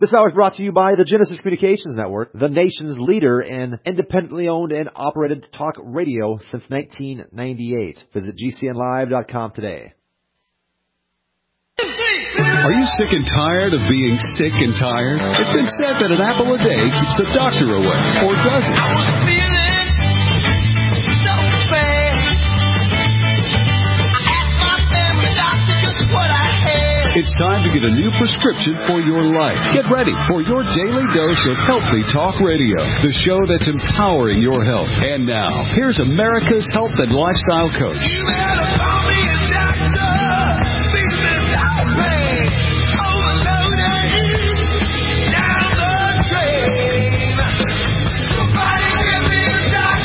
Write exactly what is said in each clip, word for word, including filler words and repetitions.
This hour is brought to you by the Genesis Communications Network, the nation's leader in independently owned and operated talk radio since nineteen ninety-eight. Visit G C N live dot com today. Are you sick and tired of being sick and tired? It's been said that an apple a day keeps the doctor away, or does it? I was feeling so bad. I asked my family doctor just what I had. It's time to get a new prescription for your life. Get ready for your daily dose of Healthy Talk Radio, the show that's empowering your health. And now, here's America's health and lifestyle coach. You better call me a doctor. Business outbreak. Overloaded. Down the drain. Somebody give me a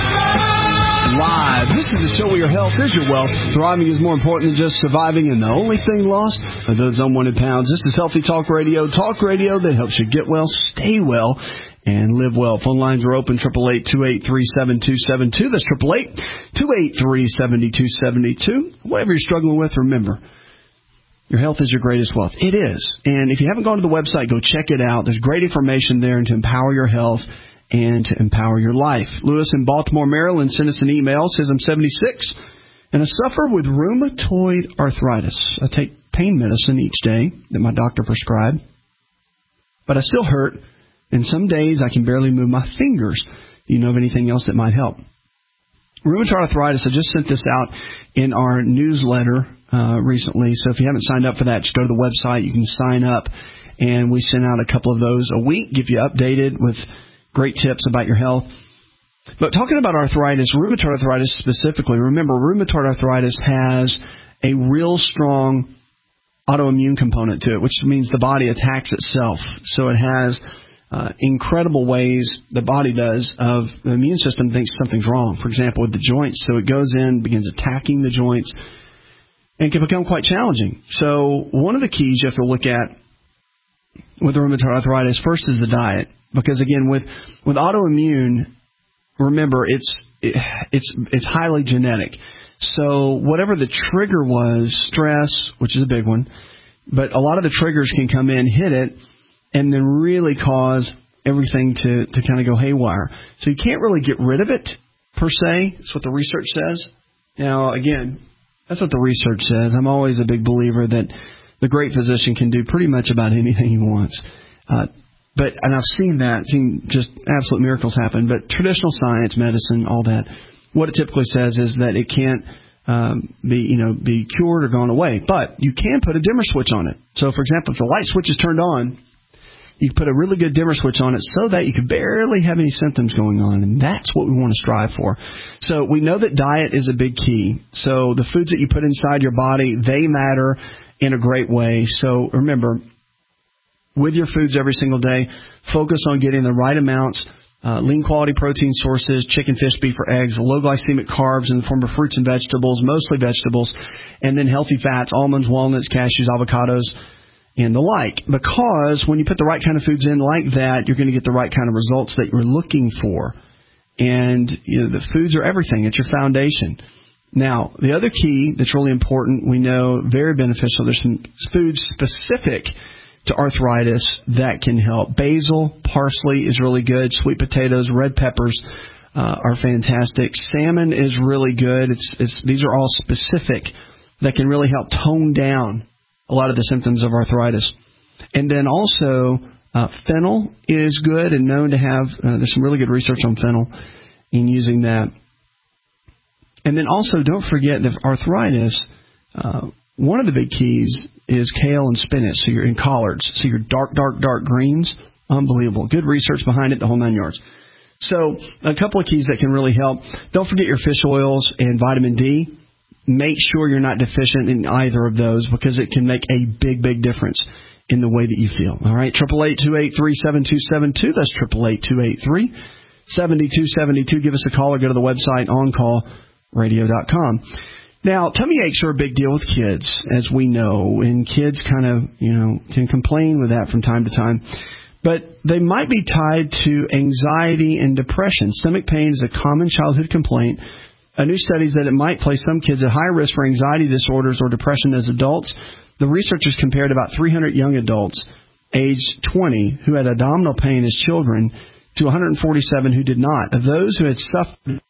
doctor. Live. This is the show where your health is your wealth. Thriving is more important than just surviving, and the only thing lost are those unwanted pounds. This is Healthy Talk Radio. Talk radio that helps you get well, stay well, and live well. Phone lines are open, eight eight eight, two eight three, seven two seven two. That's eight eight eight, two eight three, seven two seven two. Whatever you're struggling with, remember, your health is your greatest wealth. It is. And if you haven't gone to the website, go check it out. There's great information there to empower your health and to empower your life. Lewis in Baltimore, Maryland sent us an email. Says, I'm seventy-six and I suffer with rheumatoid arthritis. I take pain medicine each day that my doctor prescribed, but I still hurt, and some days I can barely move my fingers. Do you know of anything else that might help? Rheumatoid arthritis, I just sent this out in our newsletter uh, recently, so if you haven't signed up for that, just go to the website. You can sign up, and we send out a couple of those a week, give you updated with great tips about your health. But talking about arthritis, rheumatoid arthritis specifically, remember, rheumatoid arthritis has a real strong autoimmune component to it, which means the body attacks itself. So it has uh, incredible ways the body does of the immune system thinks something's wrong. For example, with the joints. So it goes in, begins attacking the joints, and can become quite challenging. So one of the keys you have to look at with rheumatoid arthritis, first is the diet. Because, again, with, with autoimmune, remember, it's it, it's it's highly genetic. So whatever the trigger was, stress, which is a big one, but a lot of the triggers can come in, hit it, and then really cause everything to, to kind of go haywire. So you can't really get rid of it, per se. That's what the research says. Now, again, that's what the research says. I'm always a big believer that the great physician can do pretty much about anything he wants. Uh, But, and I've seen that, seen just absolute miracles happen. But traditional science, medicine, all that, what it typically says is that it can't um, be, you know, be cured or gone away. But you can put a dimmer switch on it. So, for example, if the light switch is turned on, you can put a really good dimmer switch on it so that you can barely have any symptoms going on. And that's what we want to strive for. So we know that diet is a big key. So the foods that you put inside your body, they matter in a great way. So remember, with your foods every single day, focus on getting the right amounts, uh, lean quality protein sources, chicken, fish, beef, or eggs, low glycemic carbs in the form of fruits and vegetables, mostly vegetables, and then healthy fats, almonds, walnuts, cashews, avocados, and the like. Because when you put the right kind of foods in like that, you're going to get the right kind of results that you're looking for. And you know, the foods are everything. It's your foundation. Now, the other key that's really important, we know very beneficial, there's some foods specific to arthritis that can help. Basil, parsley is really good. Sweet potatoes, red peppers uh, are fantastic. Salmon is really good. It's, it's these are all specific that can really help tone down a lot of the symptoms of arthritis. And then also, uh, fennel is good and known to have, uh, there's some really good research on fennel in using that. And then also, don't forget that arthritis, uh, one of the big keys is kale and spinach, so you're in collards. So your dark, dark, dark greens, unbelievable. Good research behind it, the whole nine yards. So a couple of keys that can really help. Don't forget your fish oils and vitamin D. Make sure you're not deficient in either of those because it can make a big, big difference in the way that you feel. All right, eight eight eight, two eight three, seven two seven two. That's eight eight eight, two eight three, seven two seven two. Give us a call or go to the website on call radio dot com. Now, tummy aches are a big deal with kids, as we know, and kids kind of, you know, can complain with that from time to time. But they might be tied to anxiety and depression. Stomach pain is a common childhood complaint. A new study is that it might place some kids at high risk for anxiety disorders or depression as adults. The researchers compared about three hundred young adults age twenty, who had abdominal pain as children, to one hundred forty-seven who did not. Of those who had suffered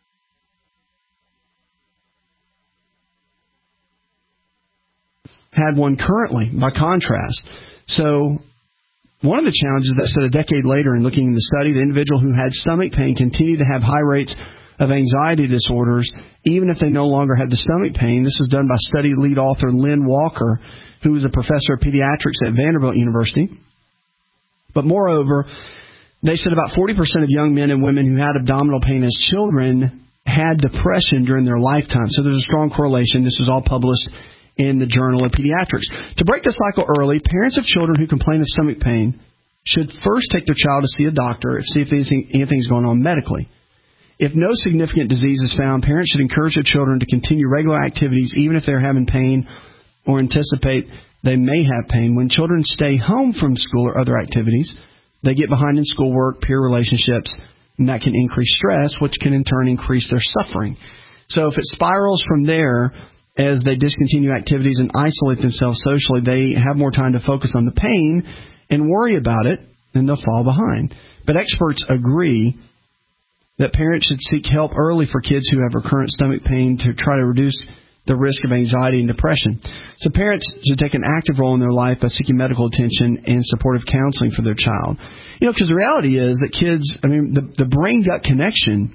had one currently, by contrast. So one of the challenges that said a decade later in looking in the study, the individual who had stomach pain continued to have high rates of anxiety disorders, even if they no longer had the stomach pain. This was done by study lead author Lynn Walker, who was a professor of pediatrics at Vanderbilt University. But moreover, they said about forty percent of young men and women who had abdominal pain as children had depression during their lifetime. So there's a strong correlation. This was all published in the Journal of Pediatrics. To break the cycle early, parents of children who complain of stomach pain should first take their child to see a doctor and see if anything, anything's going on medically. If no significant disease is found, parents should encourage their children to continue regular activities even if they're having pain or anticipate they may have pain. When children stay home from school or other activities, they get behind in schoolwork, peer relationships, and that can increase stress, which can in turn increase their suffering. So if it spirals from there, as they discontinue activities and isolate themselves socially, they have more time to focus on the pain and worry about it, and they'll fall behind. But experts agree that parents should seek help early for kids who have recurrent stomach pain to try to reduce the risk of anxiety and depression. So parents should take an active role in their life by seeking medical attention and supportive counseling for their child. You know, because the reality is that kids, I mean, the, the brain-gut connection,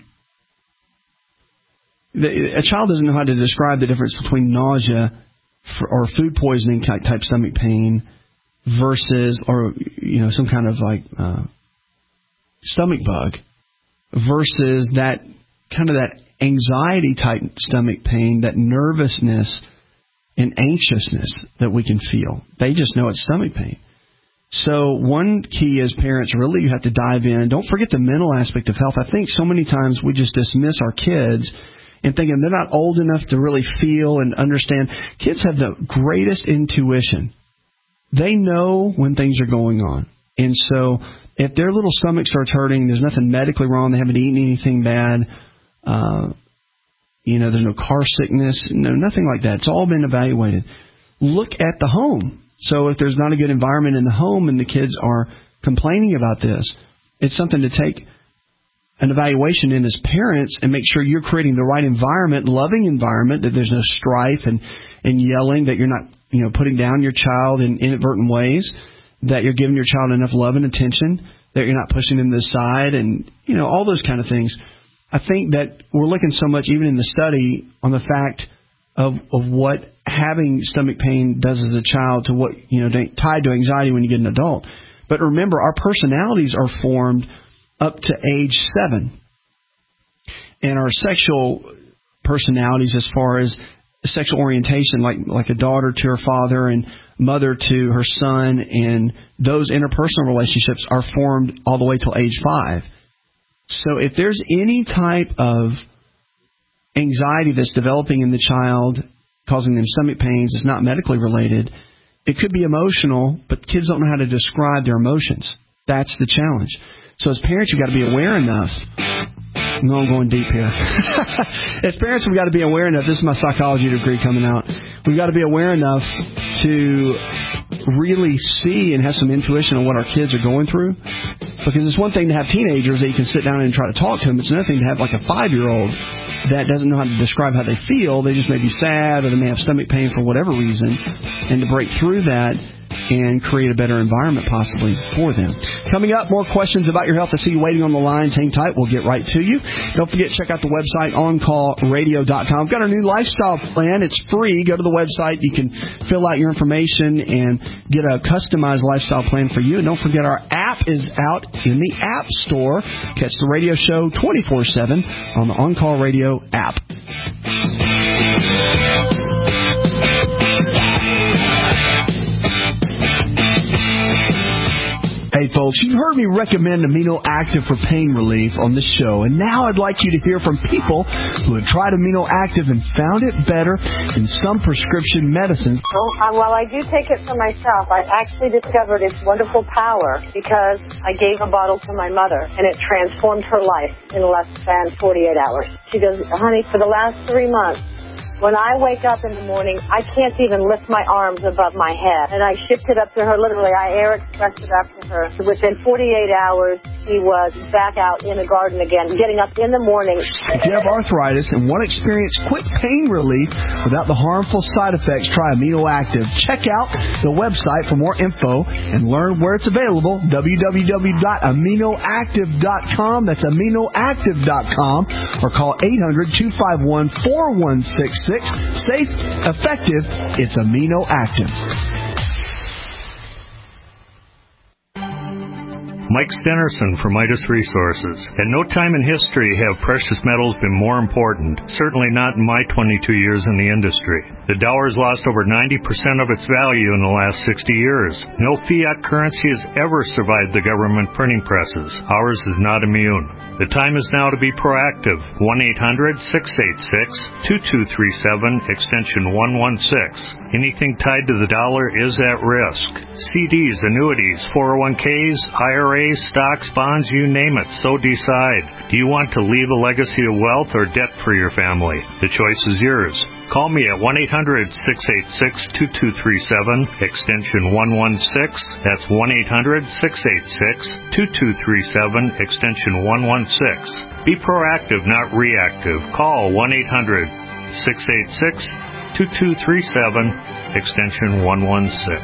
the, a child doesn't know how to describe the difference between nausea for, or food poisoning type, type stomach pain versus, or, you know, some kind of like uh, stomach bug versus that kind of that anxiety type stomach pain, that nervousness and anxiousness that we can feel. They just know it's stomach pain. So one key as parents, really you have to dive in. Don't forget the mental aspect of health. I think so many times we just dismiss our kids and thinking they're not old enough to really feel and understand. Kids have the greatest intuition. They know when things are going on. And so if their little stomach starts hurting, there's nothing medically wrong, they haven't eaten anything bad, Uh, you know, there's no car sickness, no, nothing like that. It's all been evaluated. Look at the home. So if there's not a good environment in the home and the kids are complaining about this, it's something to take an evaluation in as parents and make sure you're creating the right environment, loving environment, that there's no strife and, and yelling, that you're not, you know, putting down your child in inadvertent ways, that you're giving your child enough love and attention, that you're not pushing them to the side, and, you know, all those kind of things. I think that we're looking so much, even in the study, on the fact of of what having stomach pain does as a child to what, you know, tied to anxiety when you get an adult. But remember, our personalities are formed up to age seven. And our sexual personalities, as far as sexual orientation, like like a daughter to her father and mother to her son, and those interpersonal relationships are formed all the way till age five. So if there's any type of anxiety that's developing in the child, causing them stomach pains, it's not medically related, it could be emotional, but kids don't know how to describe their emotions. That's the challenge. So as parents, you've got to be aware enough. No, I'm going deep here. As parents, we've got to be aware enough. This is my psychology degree coming out. We've got to be aware enough to really see and have some intuition on what our kids are going through. Because it's one thing to have teenagers that you can sit down and try to talk to them. It's another thing to have like a five-year-old that doesn't know how to describe how they feel. They just may be sad, or they may have stomach pain for whatever reason. And to break through that and create a better environment possibly for them. Coming up, more questions about your health. I see you waiting on the lines. Hang tight. We'll get right to you. Don't forget, check out the website, on call radio dot com. We've got our new lifestyle plan. It's free. Go to the website. You can fill out your information and get a customized lifestyle plan for you. And don't forget, our app is out in the App Store. Catch the radio show twenty-four seven on the On Call Radio app. Hey folks, you've heard me recommend Amino Active for pain relief on this show, and now I'd like you to hear from people who have tried Amino Active and found it better than some prescription medicines. Well, uh, well, I do take it for myself. I actually discovered its wonderful power because I gave a bottle to my mother, and it transformed her life in less than forty-eight hours. She goes, honey, for the last three months, When I wake up in the morning, I can't even lift my arms above my head. And I shipped it up to her, literally, I air expressed it up to her. Within forty-eight hours, she was back out in the garden again, getting up in the morning. If you have arthritis and want to experience quick pain relief without the harmful side effects, try Amino Active. Check out the website for more info and learn where it's available, w w w dot amino active dot com. That's amino active dot com. Or call eight hundred, two five one, four one six six. Safe, effective, it's Amino Active. Mike Stenerson from Midas Resources. At no time in history have precious metals been more important, certainly not in my twenty-two years in the industry. The dollar has lost over ninety percent of its value in the last sixty years. No fiat currency has ever survived the government printing presses. Ours is not immune. The time is now to be proactive. one eight hundred, six eight six, two two three seven, extension one one six. Anything tied to the dollar is at risk. C Ds, annuities, four oh one Ks, I R As, stocks, bonds, you name it, so decide. Do you want to leave a legacy of wealth or debt for your family? The choice is yours. Call me at one eight hundred, six eight six, two two three seven, extension one one six. That's one eight hundred, six eight six, two two three seven, extension one one six. Be proactive, not reactive. Call one eight hundred, six eight six, two two three seven, extension one one six.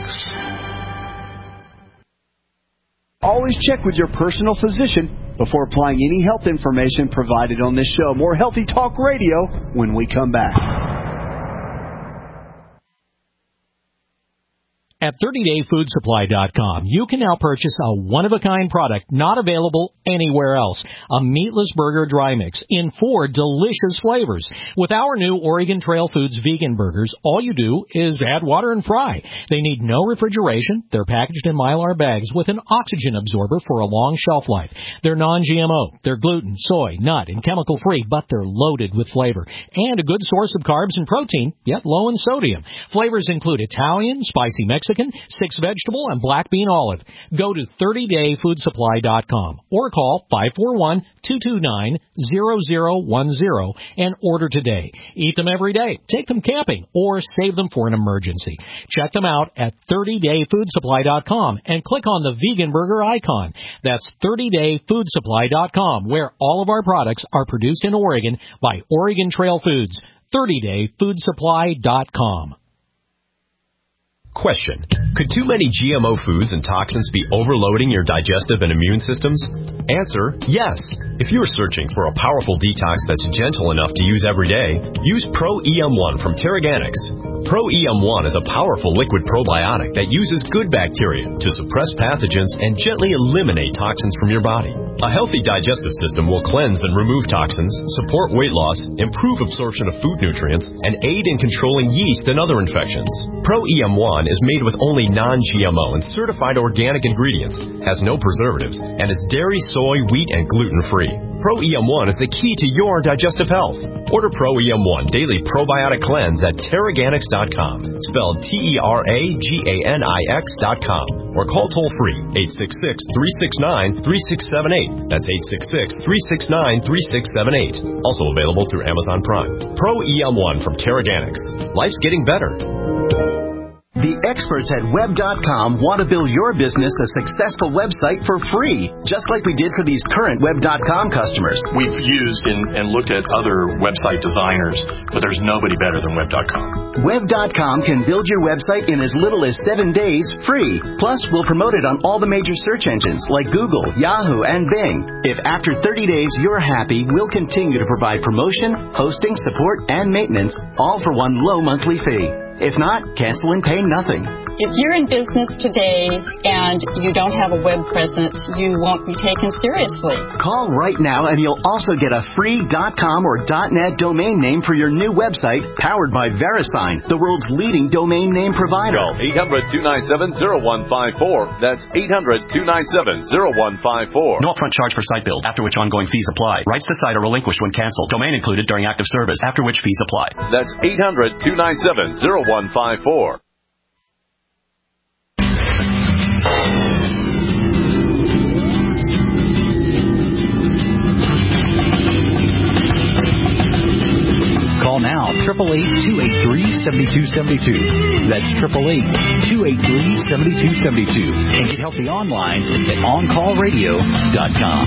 Always check with your personal physician before applying any health information provided on this show. More Healthy Talk Radio when we come back. At thirty day food supply dot com, you can now purchase a one-of-a-kind product not available anywhere else. A meatless burger dry mix in four delicious flavors. With our new Oregon Trail Foods vegan burgers, all you do is add water and fry. They need no refrigeration. They're packaged in Mylar bags with an oxygen absorber for a long shelf life. They're non-G M O. They're gluten, soy, nut, and chemical-free, but they're loaded with flavor. And a good source of carbs and protein, yet low in sodium. Flavors include Italian, spicy Mexican, six vegetable, and black bean olive. Go to thirty day food supply dot com or call five four one, two two nine, zero zero one zero and order today. Eat them every day, take them camping, or save them for an emergency. Check them out at thirty day food supply dot com and click on the vegan burger icon. That's thirty day food supply dot com, where all of our products are produced in Oregon by Oregon Trail Foods. thirty day food supply dot com. Question. Could too many G M O foods and toxins be overloading your digestive and immune systems? Answer, yes. If you are searching for a powerful detox that's gentle enough to use every day, use Pro E M one from Terraganics. Pro E M one is a powerful liquid probiotic that uses good bacteria to suppress pathogens and gently eliminate toxins from your body. A healthy digestive system will cleanse and remove toxins, support weight loss, improve absorption of food nutrients, and aid in controlling yeast and other infections. Pro E M one is made with only non-G M O and certified organic ingredients, has no preservatives, and is dairy, soy, wheat, and gluten-free. Pro E M one is the key to your digestive health. Order Pro E M one Daily Probiotic Cleanse at Terraganics dot com, spelled T E R A G A N I X dot com, or call toll-free eight six six, three six nine, three six seven eight. That's eight six six, three six nine, three six seven eight. Also available through Amazon Prime. Pro E M one from Terraganics. Life's getting better. The experts at web dot com want to build your business a successful website for free, just like we did for these current web dot com customers. We've used and, and looked at other website designers, but there's nobody better than web dot com. web dot com can build your website in as little as seven days free. Plus, we'll promote it on all the major search engines like Google, Yahoo, and Bing. If after thirty days you're happy, we'll continue to provide promotion, hosting, support, and maintenance, all for one low monthly fee. If not, cancel and pay nothing. If you're in business today and you don't have a web presence, you won't be taken seriously. Call right now and you'll also get a free .com or .net domain name for your new website, powered by VeriSign, the world's leading domain name provider. Call eight hundred, two nine seven, zero one five four. That's eight hundred, two nine seven, zero one five four. No upfront charge for site build, after which ongoing fees apply. Rights to site are relinquished when canceled. Domain included during active service, after which fees apply. That's eight hundred, two nine seven, zero one five four. Call now, eight eight eight eight, two eight three, seven two seven two. That's eight eight eight, two eight three, seven two seven two. And get healthy online at on call radio dot com.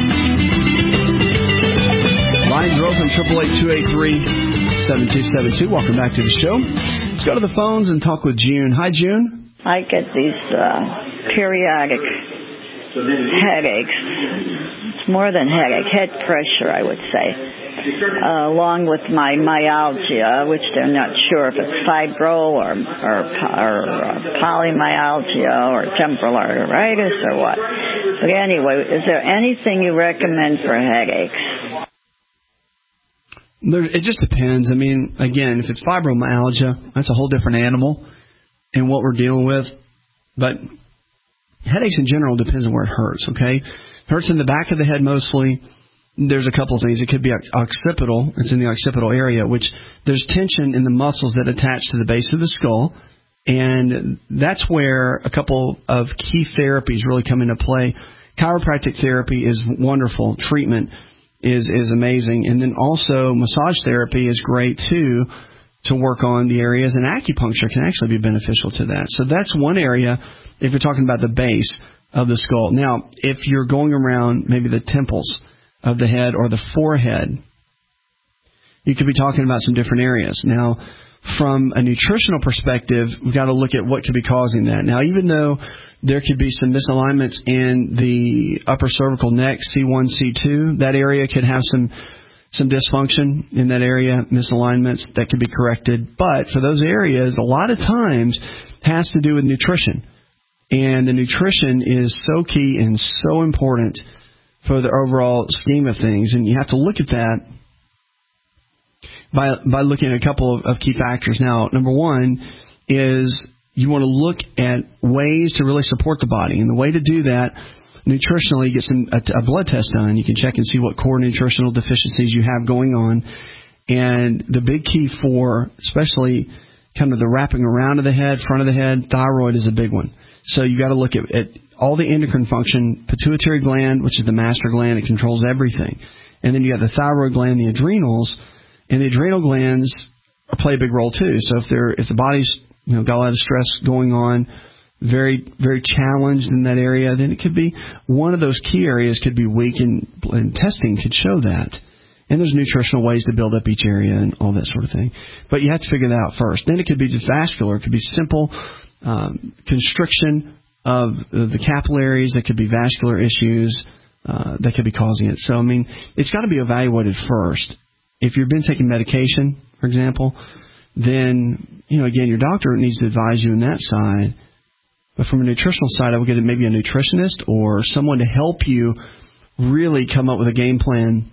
Lines are open, eight eight eight, two eight three, seven two seven two. Welcome back to the show. Let's go to the phones and talk with June. Hi, June. I get these uh, periodic headaches. It's more than headache, head pressure, I would say, uh, along with my myalgia, which they're not sure if it's fibro or, or, or uh, polymyalgia or temporal arteritis or what. But anyway, is there anything you recommend for headaches? There, it just depends. I mean, again, if it's fibromyalgia, that's a whole different animal in what we're dealing with. But headaches in general depends on where it hurts, okay? Hurts in the back of the head mostly. There's a couple of things. It could be occipital. It's in the occipital area, which there's tension in the muscles that attach to the base of the skull. And that's where a couple of key therapies really come into play. Chiropractic therapy is wonderful. Treatment is, is amazing. And then also massage therapy is great, too, to work on the areas, and acupuncture can actually be beneficial to that. So that's one area if you're talking about the base of the skull. Now, if you're going around maybe the temples of the head or the forehead, you could be talking about some different areas. Now, from a nutritional perspective, we've got to look at what could be causing that. Now, even though there could be some misalignments in the upper cervical neck, C one, C two, that area could have some some dysfunction in that area, misalignments that could be corrected. But for those areas, a lot of times has to do with nutrition. And the nutrition is so key and so important for the overall scheme of things. And you have to look at that by by looking at a couple of, of key factors. Now, number one is you want to look at ways to really support the body. And the way to do that nutritionally, get some a, a blood test done. You can check and see what core nutritional deficiencies you have going on. And the big key for especially kind of the wrapping around of the head, front of the head, thyroid is a big one. So you got to look at, at all the endocrine function, pituitary gland, which is the master gland. It controls everything. And then you got the thyroid gland, the adrenals, and the adrenal glands play a big role too. So if they're if the body's you know got a lot of stress going on, very very challenged in that area, then it could be one of those key areas could be weak, and, and testing could show that. And there's nutritional ways to build up each area and all that sort of thing. But you have to figure that out first. Then it could be just vascular. It could be simple um, constriction of the capillaries. That could be vascular issues uh, that could be causing it. So, I mean, it's got to be evaluated first. If you've been taking medication, for example, then, you know, again, your doctor needs to advise you on that side. But from a nutritional side, I would get maybe a nutritionist or someone to help you really come up with a game plan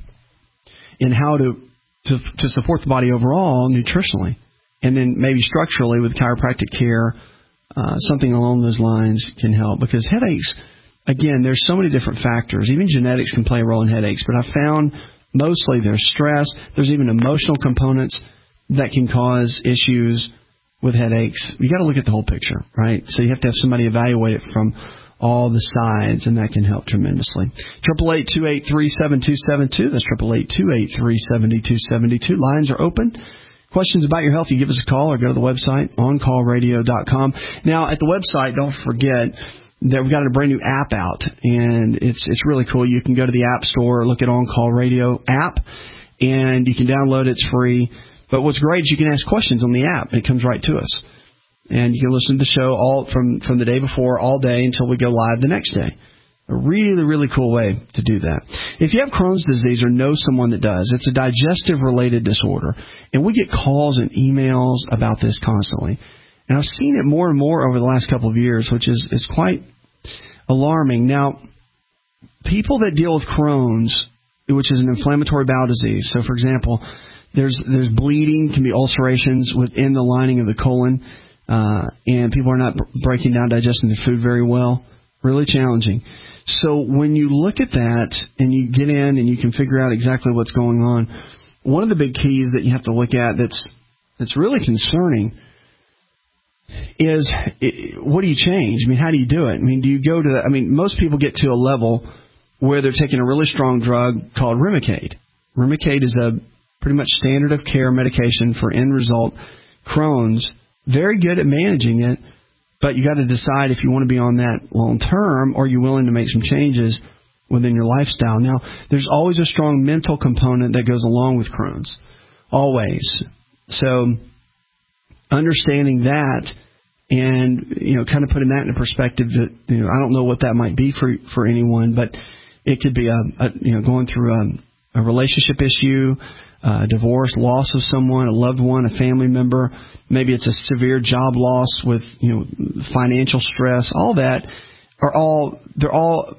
in how to, to to support the body overall nutritionally. And then maybe structurally with chiropractic care, uh, something along those lines can help. Because headaches, again, there's so many different factors. Even genetics can play a role in headaches. But I found mostly there's stress. There's even emotional components that can cause issues with headaches. You got to look at the whole picture, right? So you have to have somebody evaluate it from all the sides, and that can help tremendously. eight eight eight, two eight three, seven two seven two. That's eight eight eight, two eight three, seven two seven two. Lines are open. Questions about your health, you give us a call or go to the website, on call radio dot com. Now, at the website, don't forget that we've got a brand new app out, and it's it's really cool. You can go to the App Store, look at On Call Radio app, and you can download it. It's free. But what's great is you can ask questions on the app. It comes right to us. And you can listen to the show all from, from the day before all day until we go live the next day. A really, really cool way to do that. If you have Crohn's disease or know someone that does, it's a digestive-related disorder. And we get calls and emails about this constantly. And I've seen it more and more over the last couple of years, which is, is quite alarming. Now, people that deal with Crohn's, which is an inflammatory bowel disease, so for example, there's there's bleeding, can be ulcerations within the lining of the colon, uh, and people are not b- breaking down, digesting their food very well. Really challenging. So when you look at that and you get in and you can figure out exactly what's going on, one of the big keys that you have to look at that's that's really concerning is it, what do you change? I mean, how do you do it? I mean, do you go to, I mean, most people get to a level where they're taking a really strong drug called Remicade. Remicade is a pretty much standard of care medication for end result Crohn's. Very good at managing it, but you got to decide if you want to be on that long term or you're willing to make some changes within your lifestyle. Now, there's always a strong mental component that goes along with Crohn's, always. So understanding that and, you know, kind of putting that into perspective, that, you know, I don't know what that might be for for anyone, but it could be a, a you know going through a, a relationship issue, uh, divorce, loss of someone, a loved one, a family member. Maybe it's a severe job loss with, you know, financial stress. All that are all they're all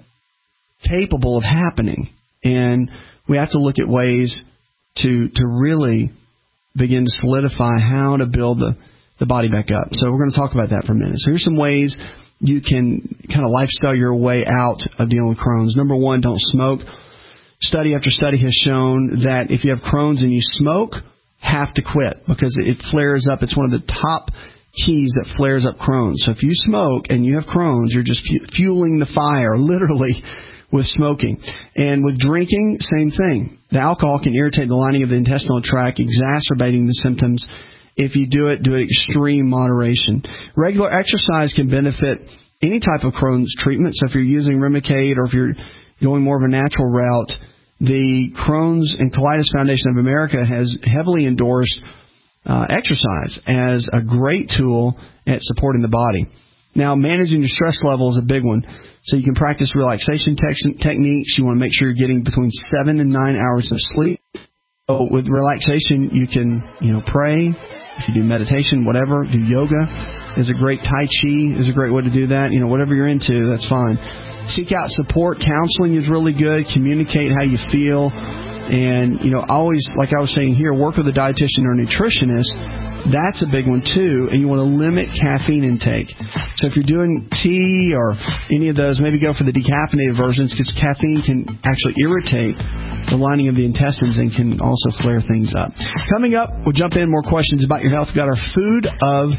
capable of happening, and we have to look at ways to to really begin to solidify how to build the, the body back up. So we're going to talk about that for a minute. So here's some ways you can kind of lifestyle your way out of dealing with Crohn's. Number one, don't smoke. Study after study has shown that if you have Crohn's and you smoke, have to quit because it flares up. It's one of the top keys that flares up Crohn's. So if you smoke and you have Crohn's, you're just fueling the fire, literally, with smoking. And with drinking, same thing. The alcohol can irritate the lining of the intestinal tract, exacerbating the symptoms. If you do it, do it extreme moderation. Regular exercise can benefit any type of Crohn's treatment. So if you're using Remicade or if you're going more of a natural route, the Crohn's and Colitis Foundation of America has heavily endorsed uh, exercise as a great tool at supporting the body. Now, managing your stress level is a big one. So you can practice relaxation te- techniques. You want to make sure you're getting between seven and nine hours of sleep. So with relaxation, you can, you know, pray. If you do meditation, whatever, do yoga is a great, Tai Chi is a great way to do that. You know, whatever you're into, that's fine. Seek out support. Counseling is really good. Communicate how you feel. And, you know, always, like I was saying here, work with a dietitian or a nutritionist. That's a big one, too. And you want to limit caffeine intake. So if you're doing tea or any of those, maybe go for the decaffeinated versions because caffeine can actually irritate the lining of the intestines and can also flare things up. Coming up, we'll jump in more questions about your health. We've got our food of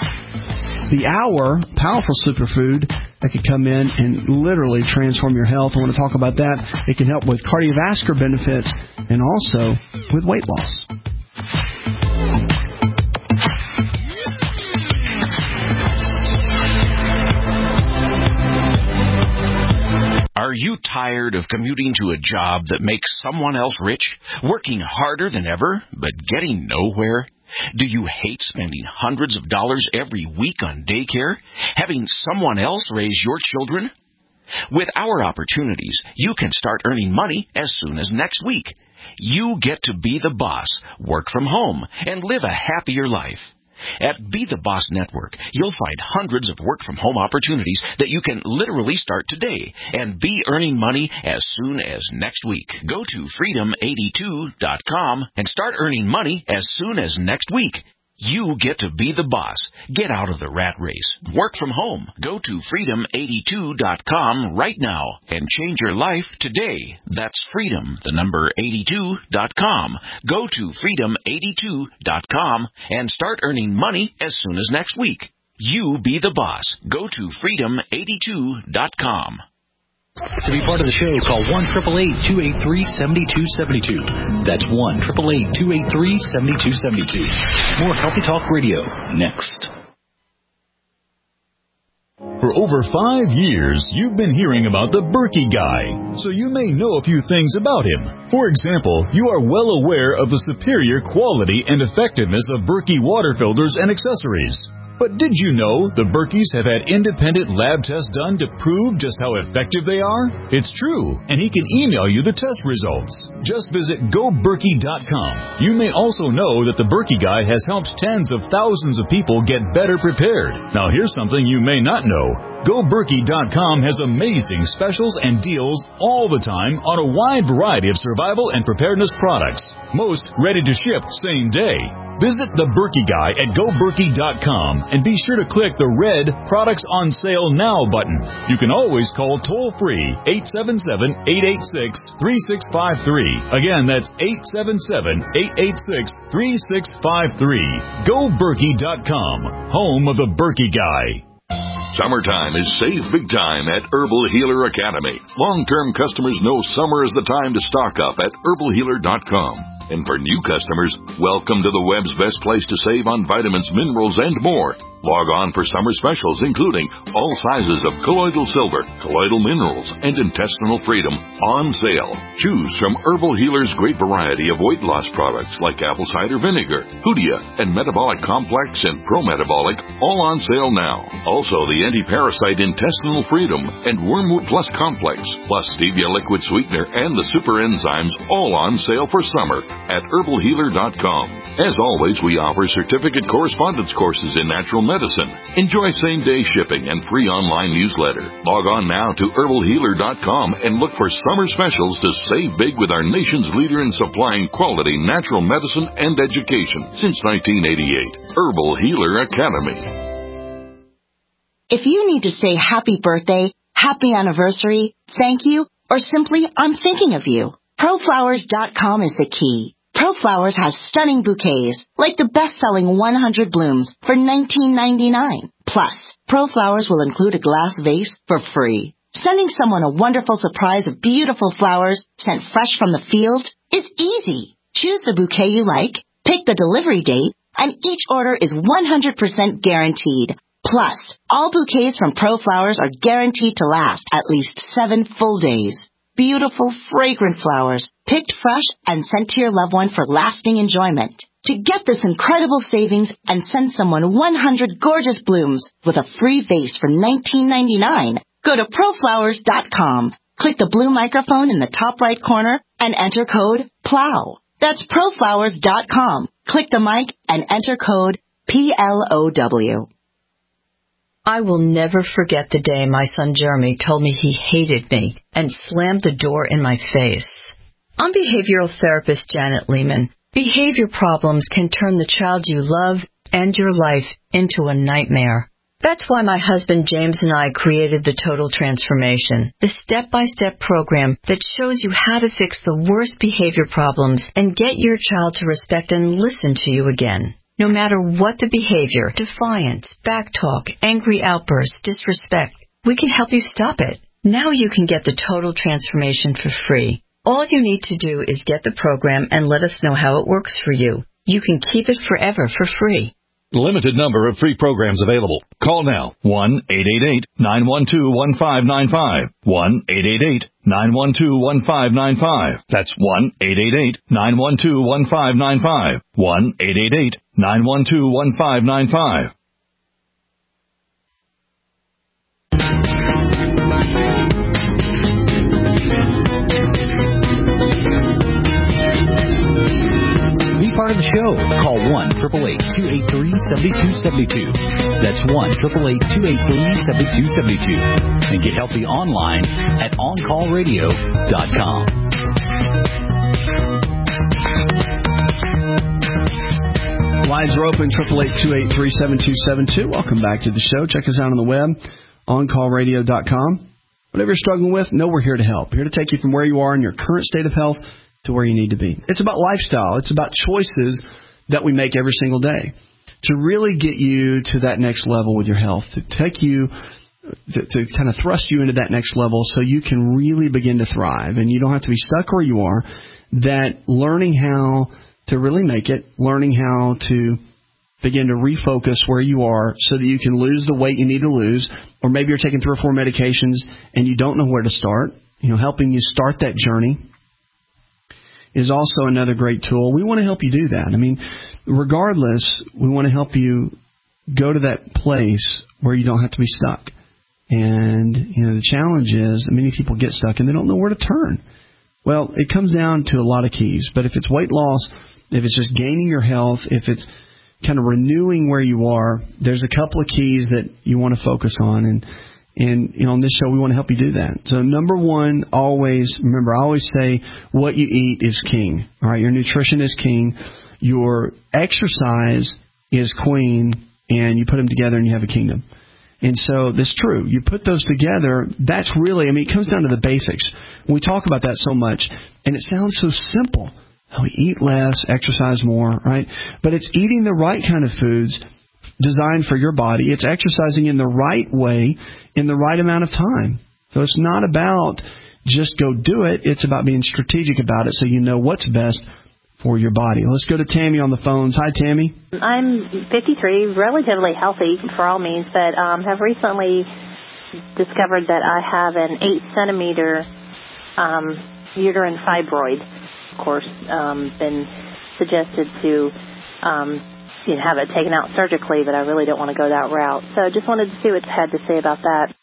the hour, powerful superfood that could come in and literally transform your health. I want to talk about that. It can help with cardiovascular benefits and also with weight loss. Are you tired of commuting to a job that makes someone else rich, working harder than ever, but getting nowhere? Do you hate spending hundreds of dollars every week on daycare, having someone else raise your children? With our opportunities, you can start earning money as soon as next week. You get to be the boss, work from home, and live a happier life. At Be the Boss Network, you'll find hundreds of work-from-home opportunities that you can literally start today and be earning money as soon as next week. Go to freedom eighty-two dot com and start earning money as soon as next week. You get to be the boss. Get out of the rat race. Work from home. Go to freedom eighty-two dot com right now and change your life today. That's freedom, the number eighty-two dot com. Go to freedom eighty-two dot com and start earning money as soon as next week. You be the boss. Go to freedom eighty-two dot com. To be part of the show, call one eight eight eight, two eight three, seven two seven two. That's one eight eight eight, two eight three, seven two seven two. More Healthy Talk Radio next. For over five years, you've been hearing about the Berkey Guy, so you may know a few things about him. For example, you are well aware of the superior quality and effectiveness of Berkey water filters and accessories. But did you know the Berkeys have had independent lab tests done to prove just how effective they are? It's true, and he can email you the test results. Just visit go berkey dot com. You may also know that the Berkey Guy has helped tens of thousands of people get better prepared. Now here's something you may not know. go berkey dot com has amazing specials and deals all the time on a wide variety of survival and preparedness products. Most ready to ship same day. Visit the Berkey Guy at go berkey dot com and be sure to click the red Products on Sale Now button. You can always call toll-free eight seven seven, eight eight six, three six five three. Again, that's eight seven seven, eight eight six, three six five three. go berkey dot com, home of the Berkey Guy. Summertime is save big time at Herbal Healer Academy. Long-term customers know summer is the time to stock up at herbal healer dot com. And for new customers, welcome to the web's best place to save on vitamins, minerals, and more. Log on for summer specials, including all sizes of colloidal silver, colloidal minerals, and intestinal freedom on sale. Choose from Herbal Healer's great variety of weight loss products like apple cider vinegar, Hoodia, and Metabolic Complex and Pro-Metabolic, all on sale now. Also, the anti-parasite intestinal freedom and Wormwood Plus Complex, plus Stevia liquid sweetener and the super enzymes, all on sale for summer at herbal healer dot com. As always, we offer certificate correspondence courses in natural medicine. Enjoy same-day shipping and free online newsletter. Log on now to herbal healer dot com and look for summer specials to save big with our nation's leader in supplying quality natural medicine and education since nineteen eighty-eight. Herbal Healer Academy. If you need to say happy birthday, happy anniversary, thank you, or simply I'm thinking of you, pro flowers dot com is the key. ProFlowers has stunning bouquets, like the best-selling one hundred blooms for nineteen ninety-nine. Plus, ProFlowers will include a glass vase for free. Sending someone a wonderful surprise of beautiful flowers sent fresh from the field is easy. Choose the bouquet you like, pick the delivery date, and each order is one hundred percent guaranteed. Plus, all bouquets from ProFlowers are guaranteed to last at least seven full days. Beautiful, fragrant flowers, picked fresh and sent to your loved one for lasting enjoyment. To get this incredible savings and send someone one hundred gorgeous blooms with a free vase for nineteen ninety-nine, go to pro flowers dot com. Click the blue microphone in the top right corner and enter code PLOW. That's pro flowers dot com. Click the mic and enter code P L O W. I will never forget the day my son Jeremy told me he hated me and slammed the door in my face. I'm behavioral therapist Janet Lehman. Behavior problems can turn the child you love and your life into a nightmare. That's why my husband James and I created the Total Transformation, the step-by-step program that shows you how to fix the worst behavior problems and get your child to respect and listen to you again. No matter what the behavior, defiance, backtalk, angry outbursts, disrespect, we can help you stop it. Now you can get the Total Transformation for free. All you need to do is get the program and let us know how it works for you. You can keep it forever for free. Limited number of free programs available. Call now, one eight eight eight, nine one two, one five nine five, one eight eight eight, nine one two, one five nine five. That's one eight eight eight, nine one two, one five nine five, one eight eight eight, nine one two, one five nine five. Part of the show. Call one eight eight eight, two eight three, seven two seven two. That's one eight eight eight, two eight three, seven two seven two. And get healthy online at on call radio dot com. Lines are open, eight eight eight, two eight three, seven two seven two. Welcome back to the show. Check us out on the web, on call radio dot com. Whatever you're struggling with, know we're here to help. Here to take you from where you are in your current state of health to where you need to be. It's about lifestyle. It's about choices that we make every single day to really get you to that next level with your health, to take you, to, to kind of thrust you into that next level so you can really begin to thrive and you don't have to be stuck where you are, that learning how to really make it, learning how to begin to refocus where you are so that you can lose the weight you need to lose, or maybe you're taking three or four medications and you don't know where to start, you know, helping you start that journey is also another great tool. We want to help you do that. I mean, regardless, we want to help you go to that place where you don't have to be stuck. And, you know, the challenge is that many people get stuck and they don't know where to turn. Well, it comes down to a lot of keys. But if it's weight loss, if it's just gaining your health, if it's kind of renewing where you are, there's a couple of keys that you want to focus on. And And, you know, on this show, we want to help you do that. So, number one, always, remember, I always say what you eat is king. All right, your nutrition is king. Your exercise is queen. And you put them together and you have a kingdom. And so, that's true. You put those together, that's really, I mean, it comes down to the basics. We talk about that so much. And it sounds so simple. Oh, eat less, exercise more, right? But it's eating the right kind of foods designed for your body. It's exercising in the right way, in the right amount of time. So it's not about just go do it. It's about being strategic about it so you know what's best for your body. Let's go to Tammy on the phones. Hi, Tammy. I'm fifty-three, relatively healthy for all means, but um, have recently discovered that I have an eight centimeter um, uterine fibroid. Of course, um, been suggested to um, you know, have it taken out surgically, but I really don't want to go that route. So I just wanted to see what you had to say about that.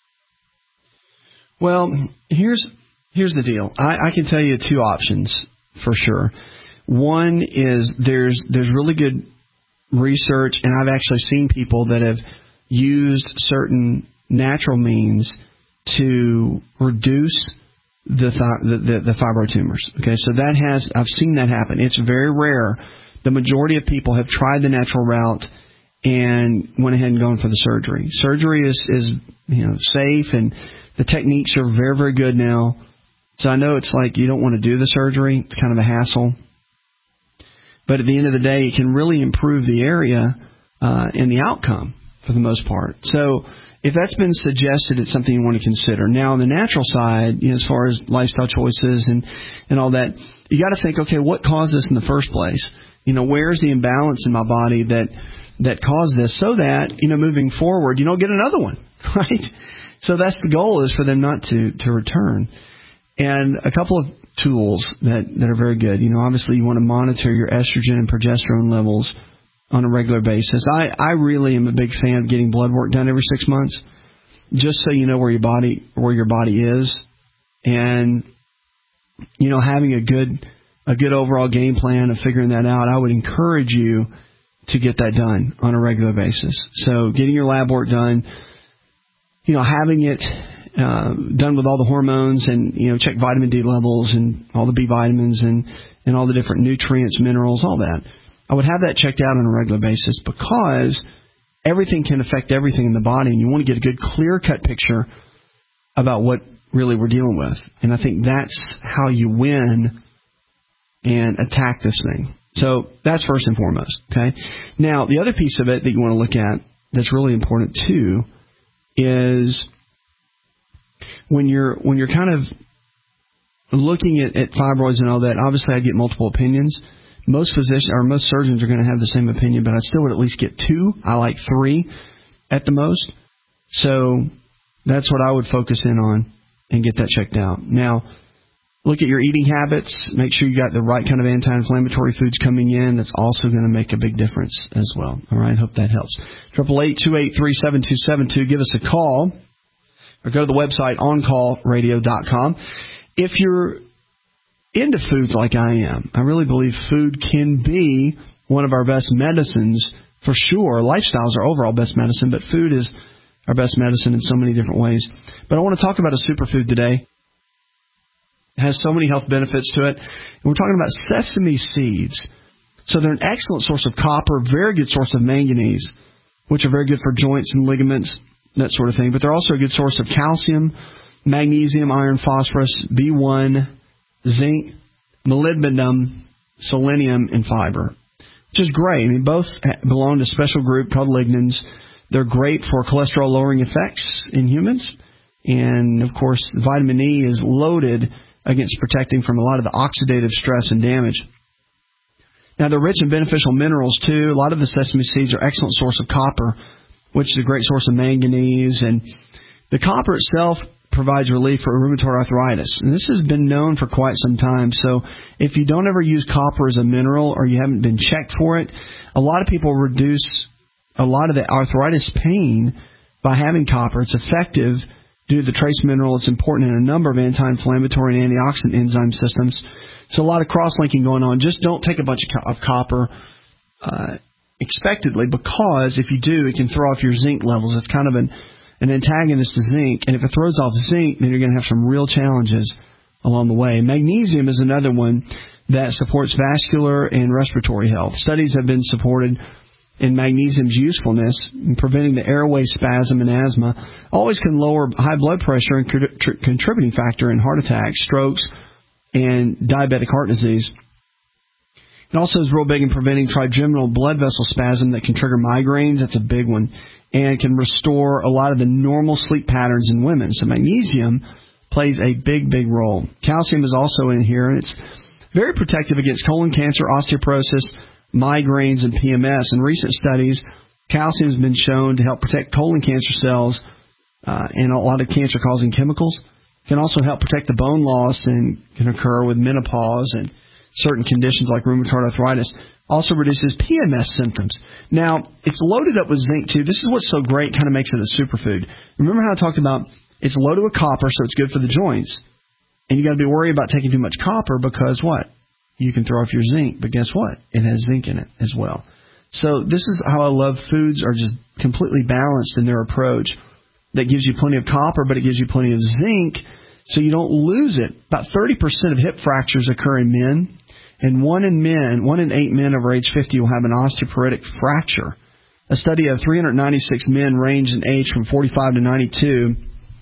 Well, here's here's the deal. I, I can tell you two options for sure. One is there's there's really good research, and I've actually seen people that have used certain natural means to reduce the th- the, the, the fibroid tumors. Okay, so that has I've seen that happen. It's very rare. The majority of people have tried the natural route and went ahead and gone for the surgery. Surgery is, is you know safe, and the techniques are very, very good now. So I know it's like you don't want to do the surgery. It's kind of a hassle. But at the end of the day, it can really improve the area uh, and the outcome for the most part. So if that's been suggested, it's something you want to consider. Now, on the natural side, you know, as far as lifestyle choices and, and all that, you got to think, okay, what caused this in the first place? You know, where's the imbalance in my body that that caused this, so that, you know, moving forward, you don't get another one, right? So that's the goal, is for them not to, to return. And a couple of tools that, that are very good. You know, obviously you want to monitor your estrogen and progesterone levels on a regular basis. I, I really am a big fan of getting blood work done every six months, just so you know where your body where your body is, and you know, having a good a good overall game plan of figuring that out. I would encourage you to get that done on a regular basis. So getting your lab work done, you know, having it uh, done with all the hormones, and, you know, check vitamin D levels and all the B vitamins and, and all the different nutrients, minerals, all that. I would have that checked out on a regular basis, because everything can affect everything in the body, and you want to get a good clear-cut picture about what really we're dealing with. And I think that's how you win and attack this thing. So that's first and foremost, okay? Now, the other piece of it that you want to look at that's really important too is when you're when you're kind of looking at, at fibroids and all that, obviously I get multiple opinions. Most physicians or most surgeons are going to have the same opinion, but I still would at least get two. I like three at the most. So that's what I would focus in on and get that checked out. Now, look at your eating habits. Make sure you got the right kind of anti-inflammatory foods coming in. That's also going to make a big difference as well. All right, hope that helps. Triple eight two eight three seven two seven two. Give us a call or go to the website on call radio dot com. If you're into foods like I am, I really believe food can be one of our best medicines for sure. Lifestyles are overall best medicine, but food is our best medicine in so many different ways. But I want to talk about a superfood today. It has so many health benefits to it. And we're talking about sesame seeds. So they're an excellent source of copper, very good source of manganese, which are very good for joints and ligaments, that sort of thing. But they're also a good source of calcium, magnesium, iron, phosphorus, B one, zinc, molybdenum, selenium, and fiber, which is great. I mean, both belong to a special group called lignans. They're great for cholesterol-lowering effects in humans. And, of course, vitamin E is loaded against protecting from a lot of the oxidative stress and damage. Now, they're rich in beneficial minerals, too. A lot of the sesame seeds are an excellent source of copper, which is a great source of manganese. And the copper itself provides relief for rheumatoid arthritis. And this has been known for quite some time. So if you don't ever use copper as a mineral or you haven't been checked for it, a lot of people reduce a lot of the arthritis pain by having copper. It's effective due to the trace mineral. It's important in a number of anti-inflammatory and antioxidant enzyme systems. So a lot of cross-linking going on. Just don't take a bunch of, co- of copper uh, expectedly, because if you do, it can throw off your zinc levels. It's kind of an, an antagonist to zinc. And if it throws off zinc, then you're going to have some real challenges along the way. Magnesium is another one that supports vascular and respiratory health. Studies have been supported in magnesium's usefulness in preventing the airway spasm and asthma. Always can lower high blood pressure and contri- contributing factor in heart attacks, strokes, and diabetic heart disease. It also is real big in preventing trigeminal blood vessel spasm that can trigger migraines. That's a big one. And can restore a lot of the normal sleep patterns in women. So magnesium plays a big, big role. Calcium is also in here, and it's very protective against colon cancer, osteoporosis, migraines, and P M S. In recent studies, calcium has been shown to help protect colon cancer cells uh, and a lot of cancer-causing chemicals. It can also help protect the bone loss and can occur with menopause and certain conditions like rheumatoid arthritis. Also reduces P M S symptoms. Now, it's loaded up with zinc, too. This is what's so great, kind of makes it a superfood. Remember how I talked about it's loaded with copper, so it's good for the joints. And you got to be worried about taking too much copper because what? You can throw off your zinc, but guess what? It has zinc in it as well. So this is how I love foods are just completely balanced in their approach. That gives you plenty of copper, but it gives you plenty of zinc, so you don't lose it. About thirty percent of hip fractures occur in men. And one in men, one in eight men over age fifty will have an osteoporotic fracture. A study of three hundred ninety-six men ranged in age from forty-five to ninety-two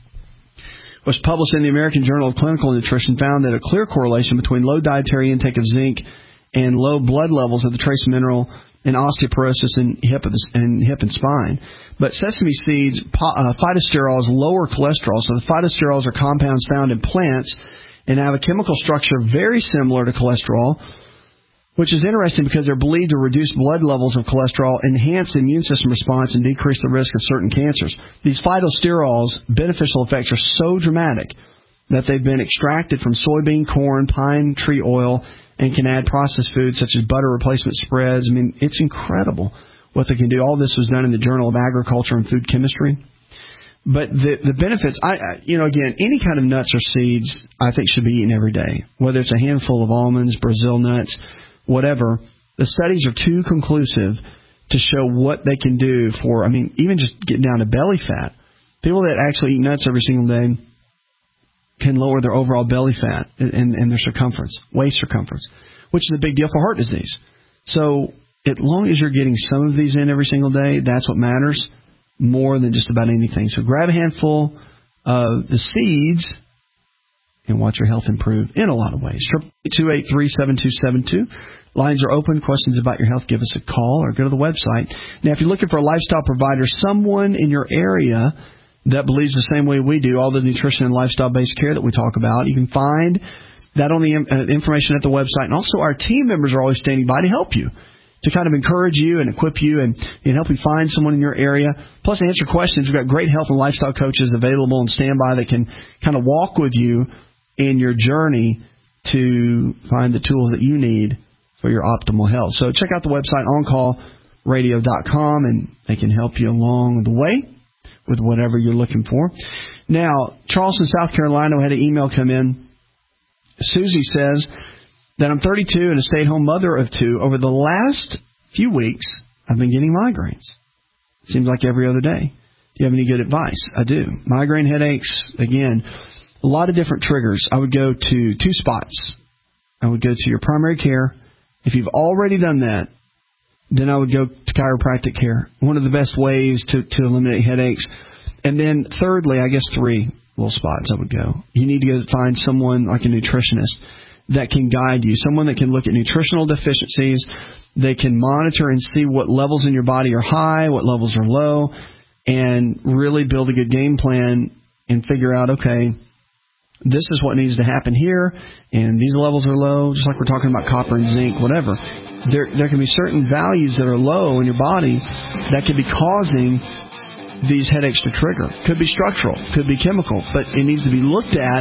was published in the American Journal of Clinical Nutrition, found that a clear correlation between low dietary intake of zinc and low blood levels of the trace mineral and osteoporosis in hip and hip and spine. But sesame seeds, uh, phytosterols lower cholesterol. So the phytosterols are compounds found in plants and have a chemical structure very similar to cholesterol, which is interesting because they're believed to reduce blood levels of cholesterol, enhance the immune system response, and decrease the risk of certain cancers. These phytosterols' beneficial effects are so dramatic that they've been extracted from soybean, corn, pine tree oil, and can add processed foods such as butter replacement spreads. I mean, it's incredible what they can do. All this was done in the Journal of Agriculture and Food Chemistry. But the the benefits, I, I you know, again, any kind of nuts or seeds I think should be eaten every day, whether it's a handful of almonds, Brazil nuts, whatever. The studies are too conclusive to show what they can do for, I mean, even just getting down to belly fat. People that actually eat nuts every single day can lower their overall belly fat and, and their circumference, waist circumference, which is a big deal for heart disease. So as long as you're getting some of these in every single day, that's what matters more than just about anything. So grab a handful of the seeds and watch your health improve in a lot of ways. two eight three, seven two seven two. Lines are open. Questions about your health, give us a call or go to the website. Now, if you're looking for a lifestyle provider, someone in your area that believes the same way we do, all the nutrition and lifestyle-based care that we talk about, you can find that on the information at the website. And also our team members are always standing by to help you, to kind of encourage you and equip you and, and help you find someone in your area. Plus, answer questions. We've got great health and lifestyle coaches available on standby that can kind of walk with you in your journey to find the tools that you need for your optimal health. So check out the website, on call radio dot com, and they can help you along the way with whatever you're looking for. Now, Charleston, South Carolina, we had an email come in. Susie says that I'm thirty-two and a stay-at-home mother of two. Over the last few weeks, I've been getting migraines. Seems like every other day. Do you have any good advice? I do. Migraine headaches, again, a lot of different triggers. I would go to two spots. I would go to your primary care. If you've already done that, then I would go to chiropractic care. One of the best ways to, to eliminate headaches. And then thirdly, I guess three little spots I would go. You need to go find someone like a nutritionist that can guide you, someone that can look at nutritional deficiencies. They can monitor and see what levels in your body are high, what levels are low, and really build a good game plan and figure out, okay, this is what needs to happen here, and these levels are low, just like we're talking about copper and zinc, whatever. There there can be certain values that are low in your body that could be causing these headaches to trigger. Could be structural, could be chemical, but it needs to be looked at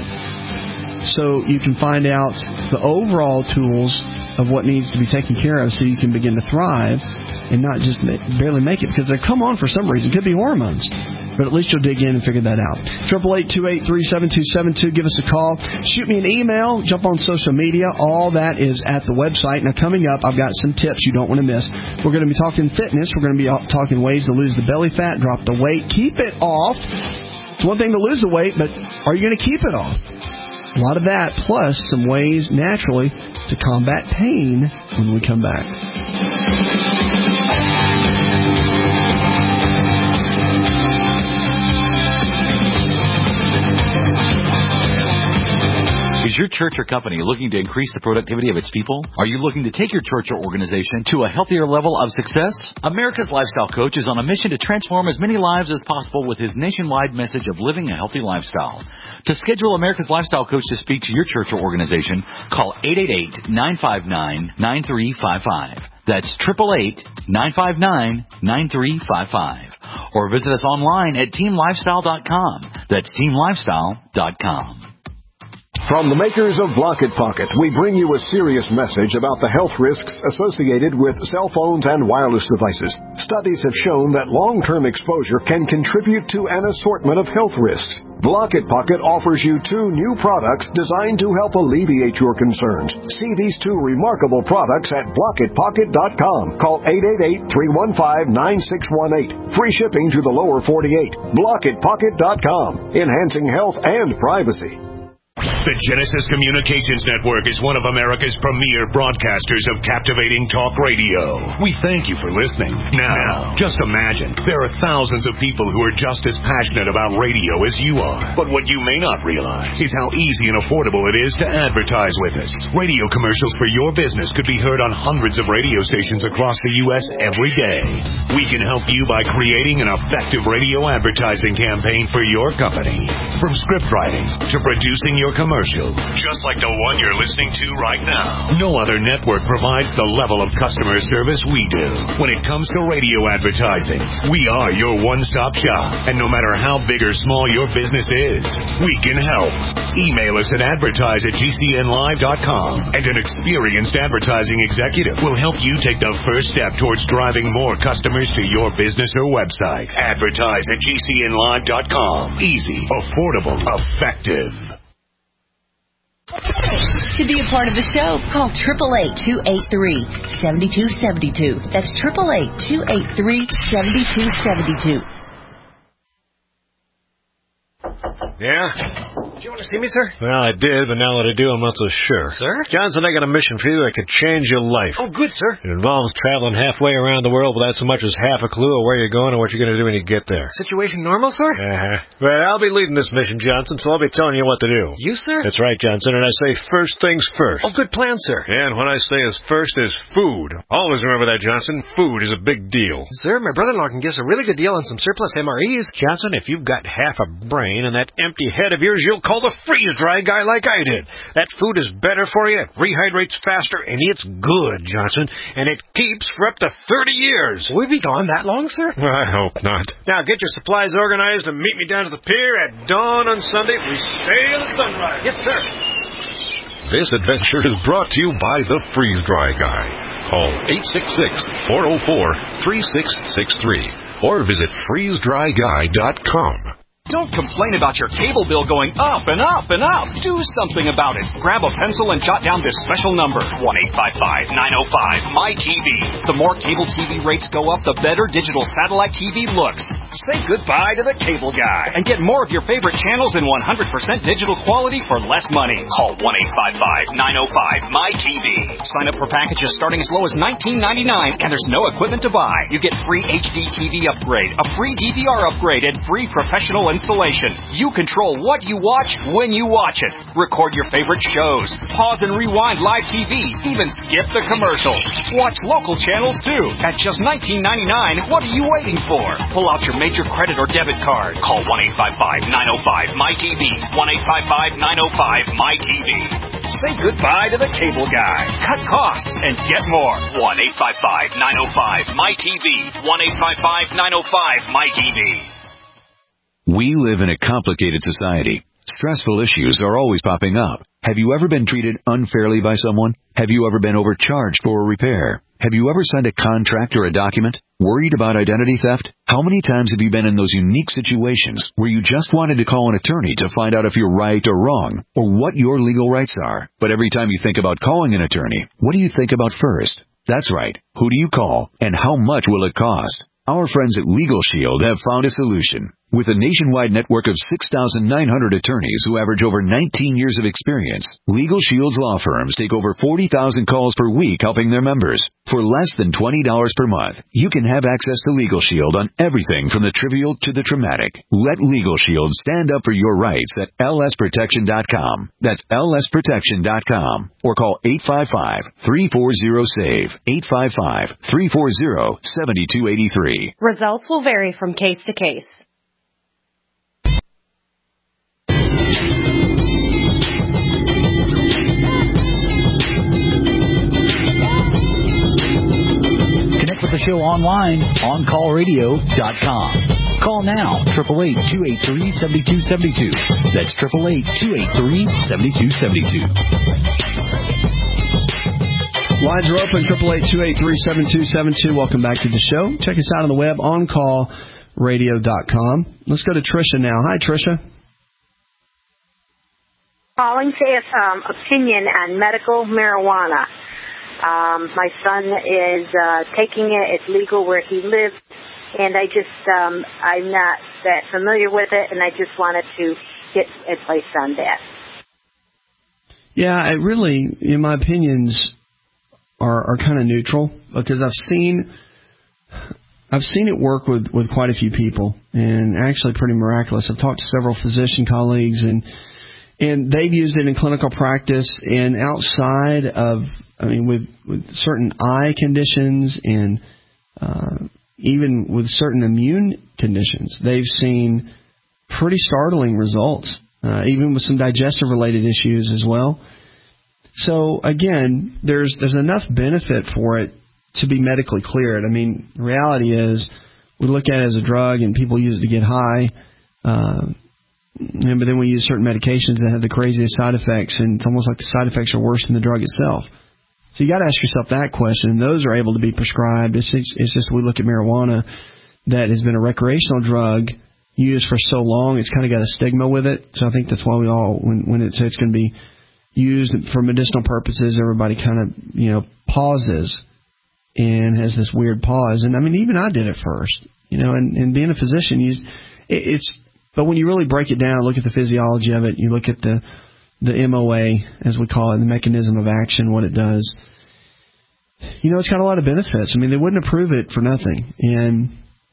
so you can find out the overall tools of what needs to be taken care of so you can begin to thrive and not just make, barely make it, because they come on for some reason. It could be hormones, but at least you'll dig in and figure that out. eight eight eight, two eight three, seven two seven two. Give us a call. Shoot me an email. Jump on social media. All that is at the website. Now, coming up, I've got some tips you don't want to miss. We're going to be talking fitness. We're going to be talking ways to lose the belly fat, drop the weight, keep it off. It's one thing to lose the weight, but are you going to keep it off? A lot of that, plus some ways naturally to combat pain when we come back. Is your church or company looking to increase the productivity of its people? Are you looking to take your church or organization to a healthier level of success? America's Lifestyle Coach is on a mission to transform as many lives as possible with his nationwide message of living a healthy lifestyle. To schedule America's Lifestyle Coach to speak to your church or organization, call eight eight eight, nine five nine, nine three five five. That's eight eight eight, nine five nine, nine three five five. Or visit us online at team lifestyle dot com. That's team lifestyle dot com. From the makers of Blocket Pocket, we bring you a serious message about the health risks associated with cell phones and wireless devices. Studies have shown that long-term exposure can contribute to an assortment of health risks. Blocket Pocket offers you two new products designed to help alleviate your concerns. See these two remarkable products at blocket pocket dot com. Call eight eight eight, three one five, nine six one eight. Free shipping to the lower forty-eight. blocket pocket dot com. Enhancing health and privacy. The Genesis Communications Network is one of America's premier broadcasters of captivating talk radio. We thank you for listening. Now, just imagine, there are thousands of people who are just as passionate about radio as you are. But what you may not realize is how easy and affordable it is to advertise with us. Radio commercials for your business could be heard on hundreds of radio stations across the U S every day. We can help you by creating an effective radio advertising campaign for your company. From script writing to producing your commercial, just like the one you're listening to right now. No other network provides the level of customer service we do. When it comes to radio advertising, we are your one-stop shop. And no matter how big or small your business is, we can help. Email us at advertise at g c n live dot com, and an experienced advertising executive will help you take the first step towards driving more customers to your business or website. Advertise at g c n live dot com. Easy, affordable, effective. To be a part of the show, call eight eight eight, two eight three, seven two seven two. That's eight eight eight, two eight three, seven two seven two. Yeah? Did you want to see me, sir? Well, I did, but now that I do, I'm not so sure. Sir? Johnson, I got a mission for you that could change your life. Oh, good, sir. It involves traveling halfway around the world without so much as half a clue of where you're going or what you're going to do when you get there. Situation normal, sir? Uh-huh. Well, I'll be leading this mission, Johnson, so I'll be telling you what to do. You, sir? That's right, Johnson, and I say first things first. Oh, good plan, sir. And what I say is first is food. Always remember that, Johnson. Food is a big deal. Sir, my brother-in-law can give us a really good deal on some surplus M R Es. Johnson, if you've got half a brain and that empty head of yours, you'll call the freeze-dry guy like I did. That food is better for you, it rehydrates faster, and it's good, Johnson, and it keeps for up to thirty years. Will we be gone that long, sir? I hope not. Now, get your supplies organized and meet me down to the pier at dawn on Sunday. We sail at sunrise. Yes, sir. This adventure is brought to you by the Freeze-Dry Guy. Call eight six six, four oh four, three six six three or visit freeze dry guy dot com. Don't complain about your cable bill going up and up and up. Do something about it. Grab a pencil and jot down this special number, one eight five five, nine oh five, M Y T V. The more cable T V rates go up, the better digital satellite T V looks. Say goodbye to the cable guy and get more of your favorite channels in one hundred percent digital quality for less money. Call one eight five five, nine oh five, M Y T V. Sign up for packages starting as low as nineteen ninety-nine, and there's no equipment to buy. You get free H D T V upgrade, a free D V R upgrade, and free professional installation. You control what you watch when you watch it. Record your favorite shows. Pause and rewind live T V. Even skip the commercials. Watch local channels too. At just nineteen ninety-nine, what are you waiting for? Pull out your major credit or debit card. Call one eight five five, nine oh five, M Y T V. one eight five five, nine oh five, M Y T V. Say goodbye to the cable guy. Cut costs and get more. one eight five five, nine oh five, M Y T V. one eight five five, nine oh five, M Y T V. We live in a complicated society. Stressful issues are always popping up. Have you ever been treated unfairly by someone? Have you ever been overcharged for a repair? Have you ever signed a contract or a document? Worried about identity theft? How many times have you been in those unique situations where you just wanted to call an attorney to find out if you're right or wrong, or what your legal rights are? But every time you think about calling an attorney, what do you think about first? That's right. Who do you call, and how much will it cost? Our friends at Legal Shield have found a solution. With a nationwide network of six thousand nine hundred attorneys who average over nineteen years of experience, Legal Shield's law firms take over forty thousand calls per week helping their members. For less than twenty dollars per month, you can have access to Legal Shield on everything from the trivial to the traumatic. Let Legal Shield stand up for your rights at L S protection dot com. That's L S protection dot com. Or call eight five five, three four zero, SAVE, eight five five, three four zero, seven two eight three. Results will vary from case to case. Connect with the show online, on call radio dot com. Call now, eight eight eight, two eight three, seven two seven two. That's eight eight eight, two eight three, seven two seven two. Lines are open, eight eight eight, two eight three, seven two seven two. Welcome back to the show. Check us out on the web, on call radio dot com. Let's go to Tricia now. Hi, Tricia. Calling to ask um, opinion on medical marijuana. Um, my son is uh, taking it. It's legal where he lives, and I just um, I'm not that familiar with it, and I just wanted to get advice on that. Yeah, it really, in my opinions, are are kind of neutral because I've seen I've seen it work with, with quite a few people, and actually pretty miraculous. I've talked to several physician colleagues, and and they've used it in clinical practice and outside of, I mean, with, with certain eye conditions and uh, even with certain immune conditions, they've seen pretty startling results, uh, even with some digestive-related issues as well. So, again, there's there's enough benefit for it to be medically cleared. I mean, the reality is we look at it as a drug and people use it to get high, uh, but then we use certain medications that have the craziest side effects, and it's almost like the side effects are worse than the drug itself. So you got to ask yourself that question, and those are able to be prescribed. It's, it's just we look at marijuana that has been a recreational drug used for so long, it's kind of got a stigma with it. So I think that's why we all, when, when it says it's going to be used for medicinal purposes, everybody kind of, you know, pauses and has this weird pause. And I mean, even I did it first, you know, and, and being a physician, you, it, it's, but when you really break it down, look at the physiology of it, you look at the, the M O A, as we call it, the mechanism of action, what it does, you know, it's got a lot of benefits. I mean, they wouldn't approve it for nothing. And,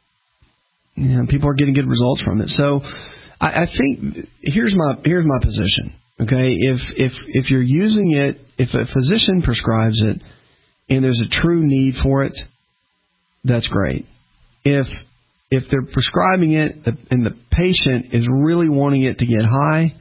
you know, people are getting good results from it. So I, I think here's my, here's my position. Okay. If, if, if you're using it, if a physician prescribes it and there's a true need for it, that's great. If, if they're prescribing it and the patient is really wanting it to get high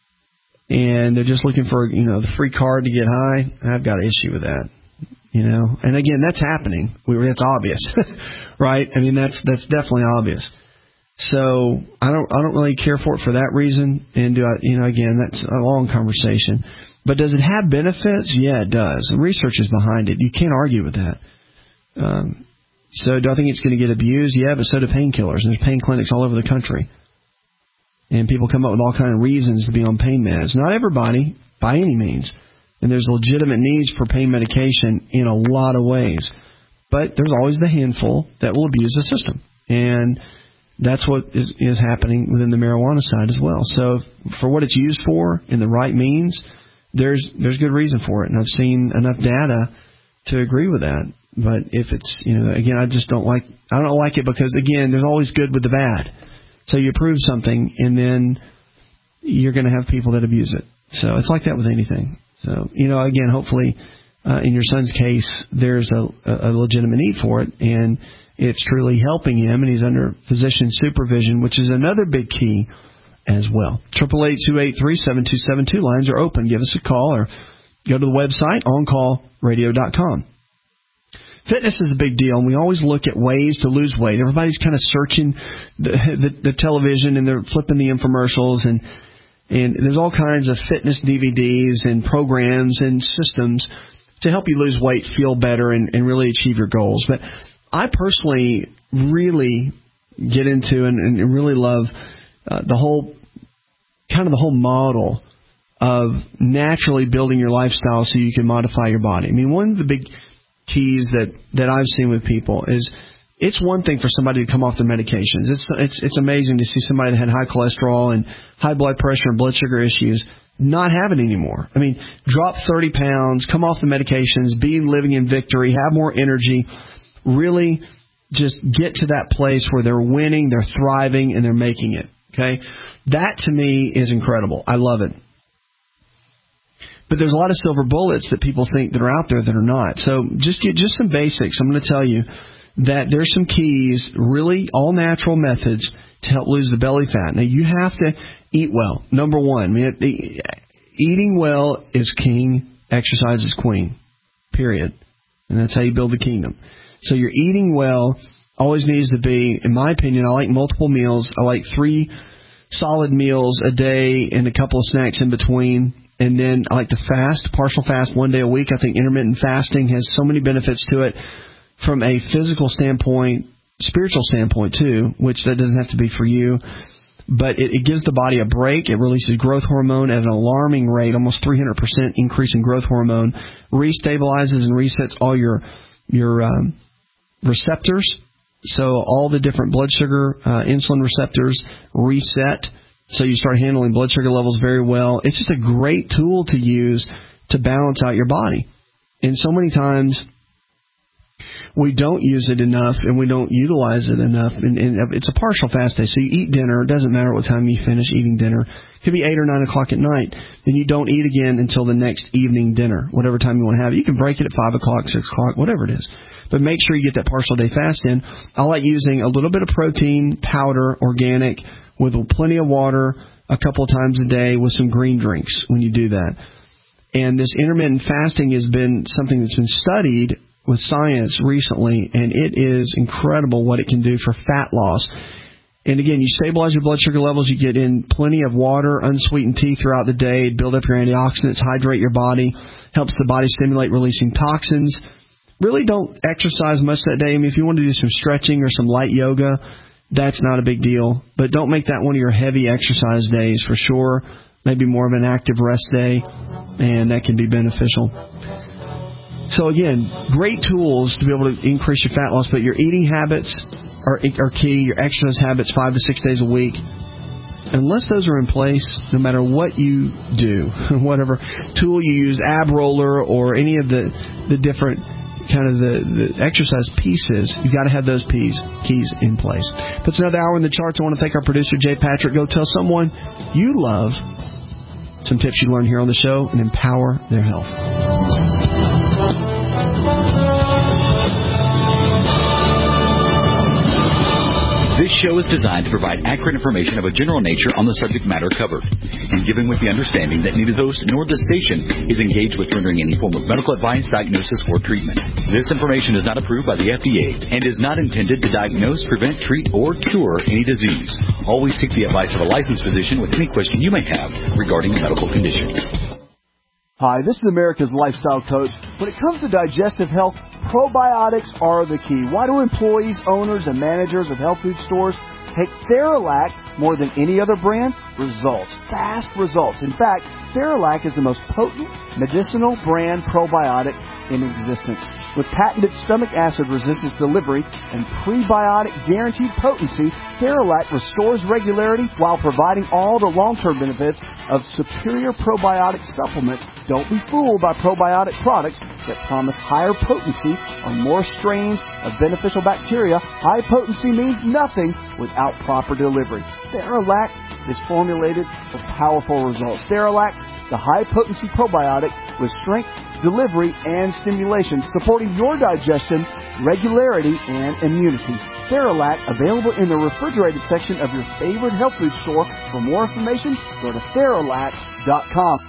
and they're just looking for, you know, the free card to get high, I've got an issue with that. You know, and again, that's happening. We, that's obvious, right? I mean, that's that's definitely obvious. So I don't I don't really care for it for that reason. And do I, you know, again, that's a long conversation. But does it have benefits? Yeah, it does. The research is behind it. You can't argue with that. Um, so do I think it's going to get abused? Yeah, but so do painkillers. And there's pain clinics all over the country. And people come up with all kinds of reasons to be on pain meds. Not everybody, by any means. And there's legitimate needs for pain medication in a lot of ways. But there's always the handful that will abuse the system. And that's what is, is happening within the marijuana side as well. So for what it's used for in the right means, there's there's good reason for it. And I've seen enough data to agree with that. But if it's, you know, again, I just don't like, I don't like it because, again, there's always good with the bad. So you approve something and then you're going to have people that abuse it. So it's like that with anything. So, you know, again, hopefully uh, in your son's case, there's a, a legitimate need for it, and it's truly helping him, and he's under physician supervision, which is another big key as well. eight eight eight, two eight three, seven two seven two. Lines are open. Give us a call or go to the website, on call radio dot com. Fitness is a big deal, and we always look at ways to lose weight. Everybody's kind of searching the, the, the television, and they're flipping the infomercials, and And there's all kinds of fitness D V Ds and programs and systems to help you lose weight, feel better, and, and really achieve your goals. But I personally really get into and, and really love uh, the whole kind of the whole model of naturally building your lifestyle so you can modify your body. I mean, one of the big keys that, that I've seen with people is it's one thing for somebody to come off their medications. It's it's it's amazing to see somebody that had high cholesterol and high blood pressure and blood sugar issues not have it anymore. I mean, drop thirty pounds, come off the medications, be living in victory, have more energy, really just get to that place where they're winning, they're thriving, and they're making it. Okay? That, to me, is incredible. I love it. But there's a lot of silver bullets that people think that are out there that are not. So just get just some basics. I'm going to tell you that there's some keys, really all natural methods to help lose the belly fat. Now, you have to eat well. Number one, I mean, the, eating well is king, exercise is queen, period. And that's how you build the kingdom. So your eating well always needs to be, in my opinion, I like multiple meals. I like three solid meals a day and a couple of snacks in between. And then I like to fast, partial fast one day a week. I think intermittent fasting has so many benefits to it from a physical standpoint, spiritual standpoint too, which that doesn't have to be for you. But it, it gives the body a break. It releases growth hormone at an alarming rate, almost three hundred percent increase in growth hormone, restabilizes and resets all your your um, receptors. So all the different blood sugar, uh, insulin receptors reset. So you start handling blood sugar levels very well. It's just a great tool to use to balance out your body. And so many times we don't use it enough and we don't utilize it enough. And, and it's a partial fast day. So you eat dinner. It doesn't matter what time you finish eating dinner. It could be eight or nine o'clock at night. Then you don't eat again until the next evening dinner, whatever time you want to have it. You can break it at five o'clock, six o'clock, whatever it is. But make sure you get that partial day fast in. I like using a little bit of protein, powder, organic, with plenty of water a couple of times a day with some green drinks when you do that. And this intermittent fasting has been something that's been studied with science recently, and it is incredible what it can do for fat loss. And again, you stabilize your blood sugar levels, you get in plenty of water, unsweetened tea throughout the day, build up your antioxidants, hydrate your body, helps the body stimulate releasing toxins. Really don't exercise much that day. I mean, if you want to do some stretching or some light yoga, that's not a big deal. But don't make that one of your heavy exercise days for sure. Maybe more of an active rest day, and that can be beneficial. So again, great tools to be able to increase your fat loss, but your eating habits are, are key, your exercise habits five to six days a week. Unless those are in place, no matter what you do, whatever tool you use, ab roller or any of the, the different kind of the, the exercise pieces, you've got to have those keys, keys in place. Puts another hour in the charts. I want to thank our producer, Jay Patrick. Go tell someone you love some tips you learn here on the show and empower their health. This show is designed to provide accurate information of a general nature on the subject matter covered, and given with the understanding that neither the host nor the station is engaged with rendering any form of medical advice, diagnosis, or treatment. This information is not approved by the F D A and is not intended to diagnose, prevent, treat, or cure any disease. Always seek the advice of a licensed physician with any question you may have regarding a medical condition. Hi, this is America's Lifestyle Coach. When it comes to digestive health, probiotics are the key. Why do employees, owners, and managers of health food stores take Theralac more than any other brand? Results. Fast results. In fact, Theralac is the most potent medicinal brand probiotic in existence. With patented stomach acid resistance delivery and prebiotic guaranteed potency, Theralac restores regularity while providing all the long-term benefits of superior probiotic supplements. Don't be fooled by probiotic products that promise higher potency or more strains of beneficial bacteria. High potency means nothing without proper delivery. Theralac is formulated for powerful results. Theralac, the high-potency probiotic with strength, delivery, and stimulation, supporting your digestion, regularity, and immunity. Theralac, available in the refrigerated section of your favorite health food store. For more information, go to Theralac dot com.